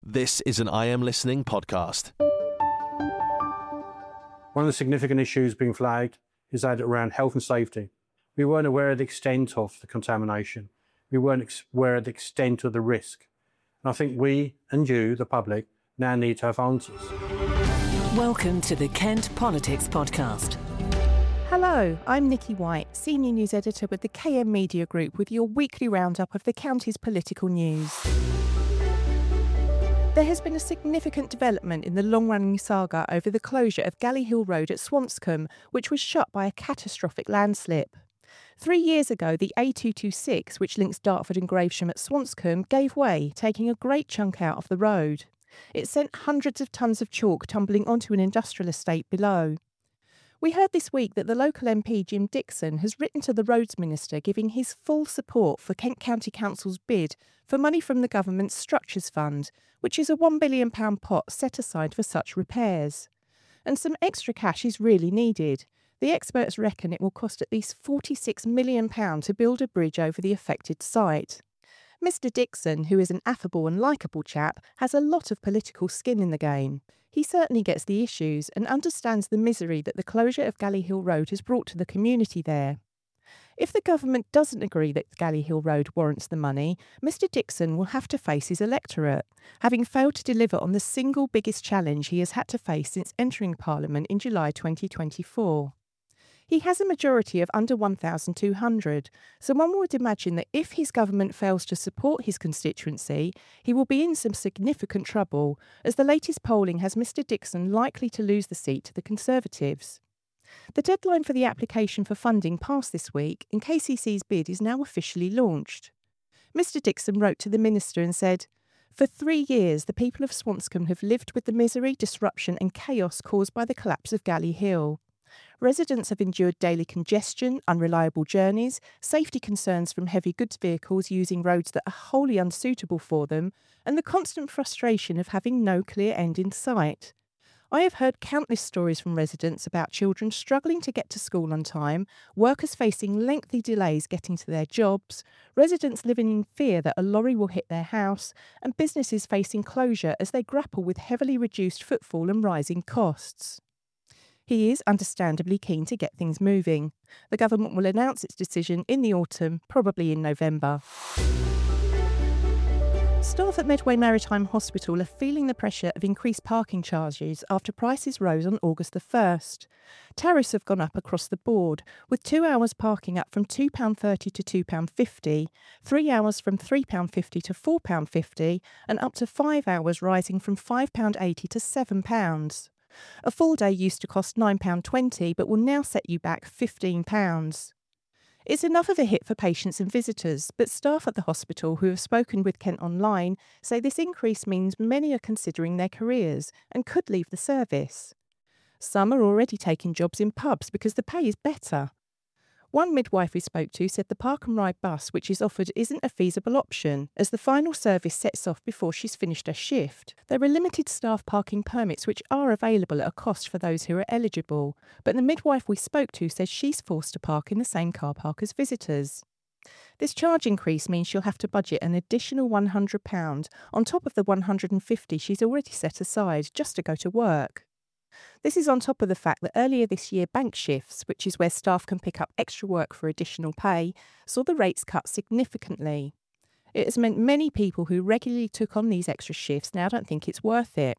This is an I Am Listening podcast. One of the significant issues being flagged is that around health and safety. We weren't aware of the extent of the contamination. We weren't aware of the extent of the risk. And I think we and you, the public, now need to have answers. Welcome to the Kent Politics Podcast. Hello, I'm Nikki White, Senior News Editor with the KM Media Group, with your weekly roundup of the county's political news. There has been a significant development in the long-running saga over the closure of Galley Hill Road at Swanscombe, which was shut by a catastrophic landslip. 3 years ago, the A226, which links Dartford and Gravesham at Swanscombe, gave way, taking a great chunk out of the road. It sent hundreds of tons of chalk tumbling onto an industrial estate below. We heard this week that the local MP, Jim Dixon, has written to the Roads Minister giving his full support for Kent County Council's bid for money from the government's Structures Fund, which is a £1 billion pot set aside for such repairs. And some extra cash is really needed. The experts reckon it will cost at least £46 million to build a bridge over the affected site. Mr Dixon, who is an affable and likeable chap, has a lot of political skin in the game. He certainly gets the issues and understands the misery that the closure of Galley Hill Road has brought to the community there. If the government doesn't agree that Galley Hill Road warrants the money, Mr Dixon will have to face his electorate, having failed to deliver on the single biggest challenge he has had to face since entering Parliament in July 2024. He has a majority of under 1,200, so one would imagine that if his government fails to support his constituency, he will be in some significant trouble, as the latest polling has Mr Dixon likely to lose the seat to the Conservatives. The deadline for the application for funding passed this week, and KCC's bid is now officially launched. Mr Dixon wrote to the Minister and said, "For 3 years, the people of Swanscombe have lived with the misery, disruption and chaos caused by the collapse of Galley Hill. Residents have endured daily congestion, unreliable journeys, safety concerns from heavy goods vehicles using roads that are wholly unsuitable for them, and the constant frustration of having no clear end in sight. I have heard countless stories from residents about children struggling to get to school on time, workers facing lengthy delays getting to their jobs, residents living in fear that a lorry will hit their house, and businesses facing closure as they grapple with heavily reduced footfall and rising costs." He is understandably keen to get things moving. The government will announce its decision in the autumn, probably in November. Staff at Medway Maritime Hospital are feeling the pressure of increased parking charges after prices rose on August the 1st. Tariffs have gone up across the board, with 2 hours parking up from £2.30 to £2.50, 3 hours from £3.50 to £4.50, and up to 5 hours rising from £5.80 to £7. A full day used to cost £9.20 but will now set you back £15. It's enough of a hit for patients and visitors, but staff at the hospital who have spoken with Kent Online say this increase means many are considering their careers and could leave the service. Some are already taking jobs in pubs because the pay is better. One midwife we spoke to said the park and ride bus which is offered isn't a feasible option, as the final service sets off before she's finished her shift. There are limited staff parking permits which are available at a cost for those who are eligible, but the midwife we spoke to says she's forced to park in the same car park as visitors. This charge increase means she'll have to budget an additional £100 on top of the £150 she's already set aside just to go to work. This is on top of the fact that earlier this year bank shifts, which is where staff can pick up extra work for additional pay, saw the rates cut significantly. It has meant many people who regularly took on these extra shifts now don't think it's worth it.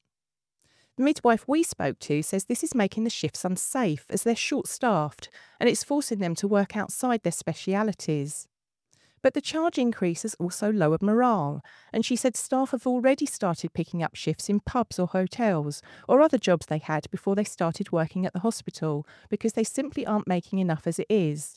The midwife we spoke to says this is making the shifts unsafe as they're short-staffed, and it's forcing them to work outside their specialities. But the charge increase has also lowered morale, and she said staff have already started picking up shifts in pubs or hotels or other jobs they had before they started working at the hospital because they simply aren't making enough as it is.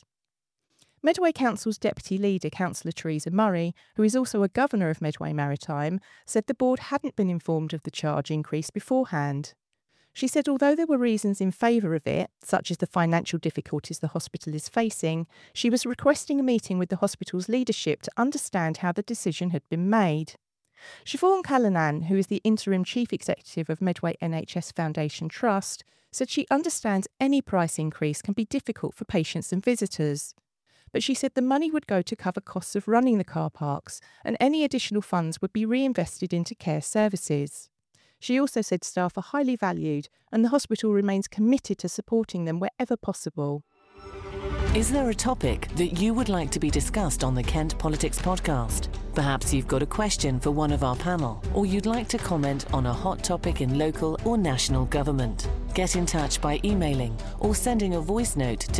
Medway Council's Deputy Leader, Councillor Teresa Murray, who is also a governor of Medway Maritime, said the board hadn't been informed of the charge increase beforehand. She said although there were reasons in favour of it, such as the financial difficulties the hospital is facing, she was requesting a meeting with the hospital's leadership to understand how the decision had been made. Siobhan Callanan, who is the interim chief executive of Medway NHS Foundation Trust, said she understands any price increase can be difficult for patients and visitors. but she said the money would go to cover costs of running the car parks, and any additional funds would be reinvested into care services. She also said staff are highly valued and the hospital remains committed to supporting them wherever possible. Is there a topic that you would like to be discussed on the Kent Politics podcast? Perhaps you've got a question for one of our panel, or you'd like to comment on a hot topic in local or national government. Get in touch by emailing or sending a voice note to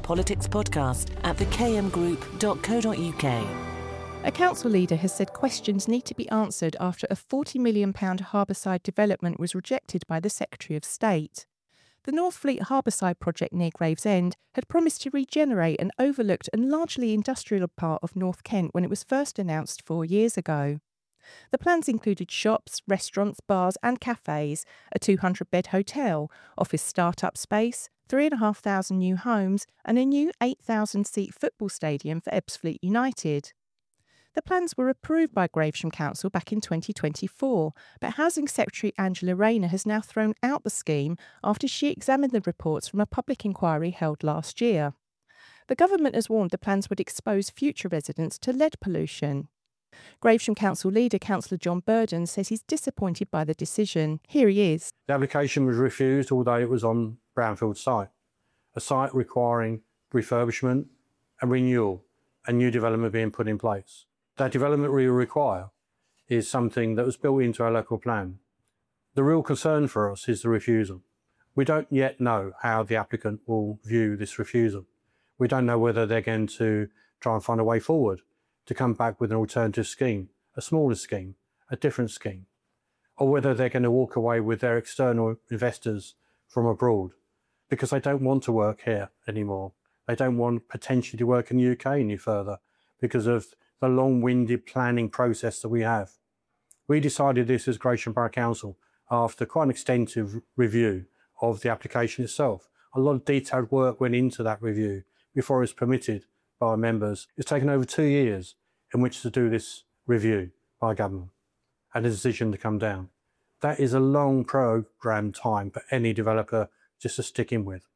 kentpoliticspodcast@thekmgroup.co.uk. A council leader has said questions need to be answered after a £40 million harbourside development was rejected by the Secretary of State. The North Fleet Harbourside project near Gravesend had promised to regenerate an overlooked and largely industrial part of North Kent when it was first announced 4 years ago. The plans included shops, restaurants, bars and cafes, a 200-bed hotel, office start-up space, 3,500 new homes and a new 8,000-seat football stadium for Ebbsfleet United. The plans were approved by Gravesham Council back in 2024, but Housing Secretary Angela Rayner has now thrown out the scheme after she examined the reports from a public inquiry held last year. The government has warned the plans would expose future residents to lead pollution. Gravesham Council leader Councillor John Burden says he's disappointed by the decision. Here he is. The application was refused although it was on brownfield site, a site requiring refurbishment and renewal and new development being put in place. That development we require is something that was built into our local plan. The real concern for us is the refusal. We don't yet know how the applicant will view this refusal. We don't know whether they're going to try and find a way forward to come back with an alternative scheme, a smaller scheme, a different scheme, or whether they're going to walk away with their external investors from abroad because they don't want to work here anymore. They don't want potentially to work in the UK any further because of the long-winded planning process that we have. We decided this as Gravesham Borough Council after quite an extensive review of the application itself. A lot of detailed work went into that review before it was permitted by members. It's taken over 2 years in which to do this review by government and a decision to come down. That is a long programme time for any developer just to stick in with.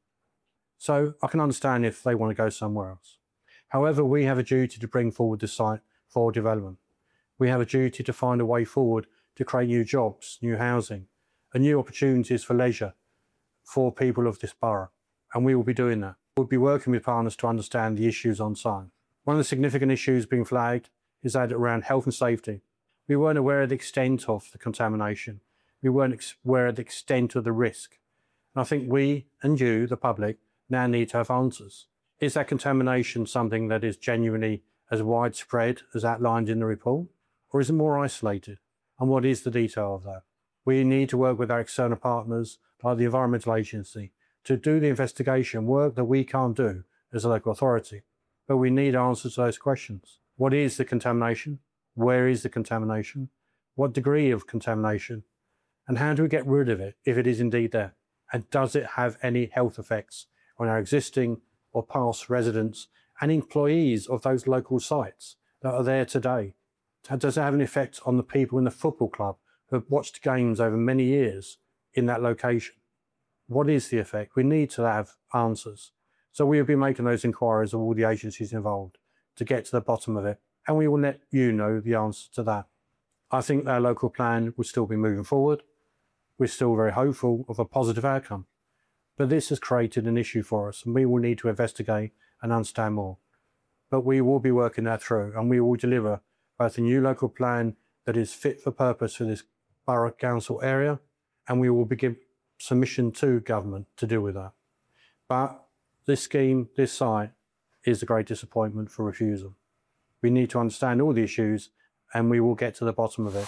So I can understand if they want to go somewhere else. However, we have a duty to bring forward the site for development. We have a duty to find a way forward to create new jobs, new housing, and new opportunities for leisure for people of this borough. And we will be doing that. We'll be working with partners to understand the issues on site. One of the significant issues being flagged is that around health and safety. We weren't aware of the extent of the contamination. We weren't aware of the extent of the risk. And I think we and you, the public, now need to have answers. Is that contamination something that is genuinely as widespread as outlined in the report? Or is it more isolated? And what is the detail of that? We need to work with our external partners, like the Environmental Agency, to do the investigation work that we can't do as a local authority. But we need answers to those questions. What is the contamination? Where is the contamination? What degree of contamination? And how do we get rid of it if it is indeed there? And does it have any health effects on our existing or past residents and employees of those local sites that are there today? Does it have an effect on the people in the football club who have watched games over many years in that location? What is the effect? We need to have answers. So we will be making those inquiries of all the agencies involved to get to the bottom of it, and we will let you know the answer to that. I think our local plan will still be moving forward. We're still very hopeful of a positive outcome. But this has created an issue for us, and we will need to investigate and understand more. But we will be working that through, and we will deliver both a new local plan that is fit for purpose for this borough council area, and we will begin submission to government to deal with that. But this scheme, this site, is a great disappointment for refusal. We need to understand all the issues, and we will get to the bottom of it.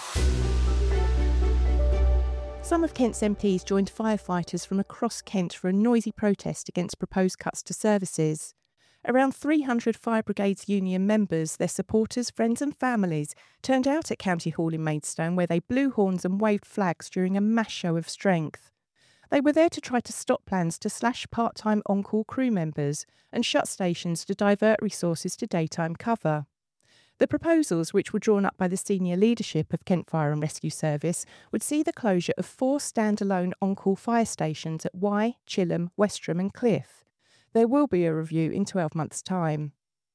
Some of Kent's MPs joined firefighters from across Kent for a noisy protest against proposed cuts to services. Around 300 Fire Brigades Union members, their supporters, friends and families turned out at County Hall in Maidstone where they blew horns and waved flags during a mass show of strength. They were there to try to stop plans to slash part-time on-call crew members and shut stations to divert resources to daytime cover. The proposals, which were drawn up by the senior leadership of Kent Fire and Rescue Service, would see the closure of 4 standalone on-call fire stations at Wye, Chilham, Westerham and Cliff. There will be a review in 12 months' time.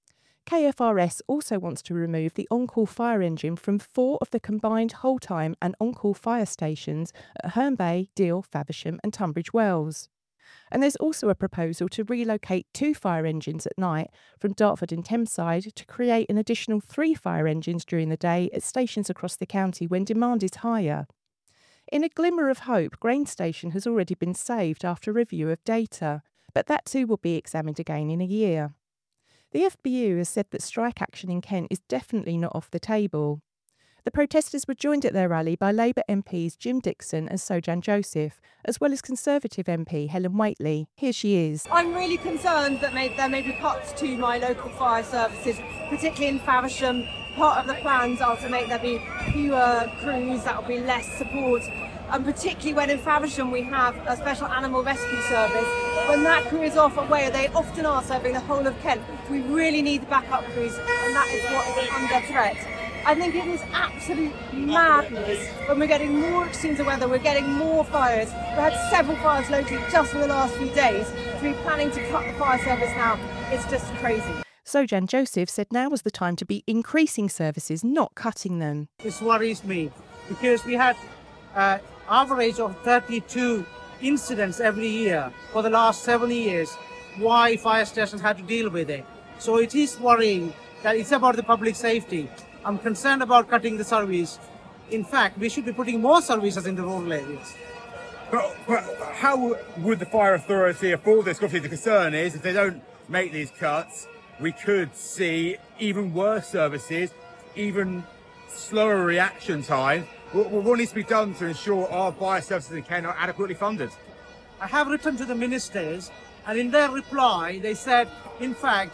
KFRS also wants to remove the on-call fire engine from 4 of the combined whole-time and on-call fire stations at Herne Bay, Deal, Faversham and Tunbridge Wells. And there's also a proposal to relocate 2 fire engines at night from Dartford and Thameside to create an additional 3 fire engines during the day at stations across the county when demand is higher. In a glimmer of hope, Grain Station has already been saved after review of data, but that too will be examined again in a year. The FBU has said that strike action in Kent is definitely not off the table. The protesters were joined at their rally by Labour MPs Jim Dixon and Sojan Joseph, as well as Conservative MP Helen Whately. Here she is. I'm really concerned that there may be cuts to my local fire services, particularly in Faversham. Part of the plans are to make there be fewer crews, that will be less support. And particularly when in Faversham we have a special animal rescue service. When that crew is off away, they often are serving the whole of Kent. We really need the backup crews, and that is what is under threat. I think it is absolute madness when we're getting more extremes of weather, we're getting more fires. We've had several fires locally just in the last few days. To be planning to cut the fire service now, it's just crazy. Sojan Joseph said now was the time to be increasing services, not cutting them. This worries me because we had average of 32 incidents every year for the last 7 years. Why fire stations had to deal with it? So it is worrying that it's about the public safety. I'm concerned about cutting the service. In fact, we should be putting more services in the rural areas. But how would the fire authority afford this? Obviously, the concern is if they don't make these cuts, we could see even worse services, even slower reaction time. What needs to be done to ensure our fire services in Kent are adequately funded? I have written to the ministers, and in their reply, they said, in fact,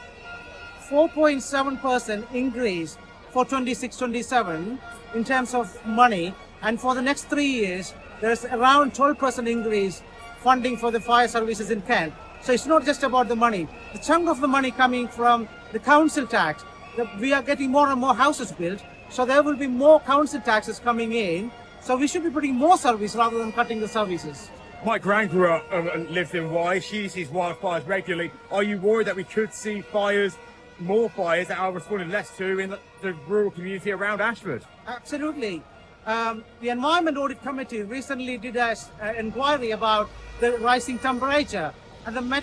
4.7% increase for 26-27 in terms of money, and for the next 3 years, there's around 12% increase funding for the fire services in Kent. So it's not just about the money. The chunk of the money coming from the council tax, we are getting more and more houses built, so there will be more council taxes coming in. So we should be putting more service rather than cutting the services. My gran grew up and lived in Wye. She sees wildfires regularly. Are you worried that we could see more fires that are responded less to in the rural community around Ashford? Absolutely. The Environment Audit Committee recently did an inquiry about the rising temperature, and the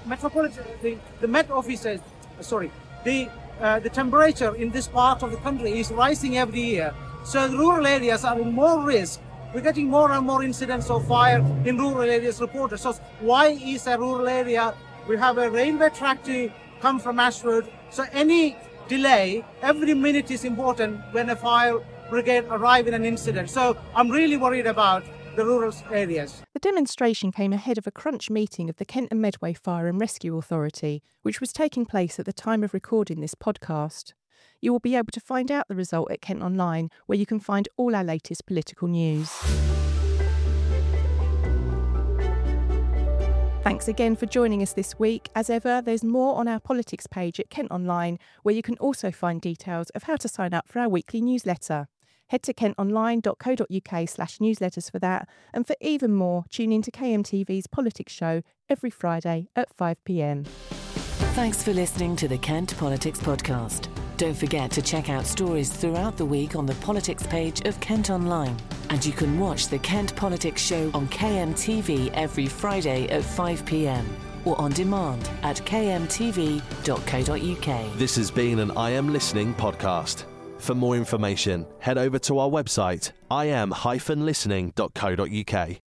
temperature in this part of the country is rising every year. So the rural areas are in more risk. We're getting more and more incidents of fire in rural areas reported. So why is a rural area? We have a railway track to come from Ashford. So any delay, every minute is important when a fire brigade arrive in an incident. So I'm really worried about the rural areas. The demonstration came ahead of a crunch meeting of the Kent and Medway Fire and Rescue Authority, which was taking place at the time of recording this podcast. You will be able to find out the result at Kent Online, where you can find all our latest political news. Thanks again for joining us this week. As ever, there's more on our politics page at Kent Online, where you can also find details of how to sign up for our weekly newsletter. Head to kentonline.co.uk/newsletters for that. And for even more, tune in to KMTV's Politics Show every Friday at 5 p.m. Thanks for listening to the Kent Politics Podcast. Don't forget to check out stories throughout the week on the politics page of Kent Online. And you can watch the Kent Politics Show on KMTV every Friday at 5 p.m. or on demand at kmtv.co.uk. This has been an I Am Listening podcast. For more information, head over to our website, im-listening.co.uk.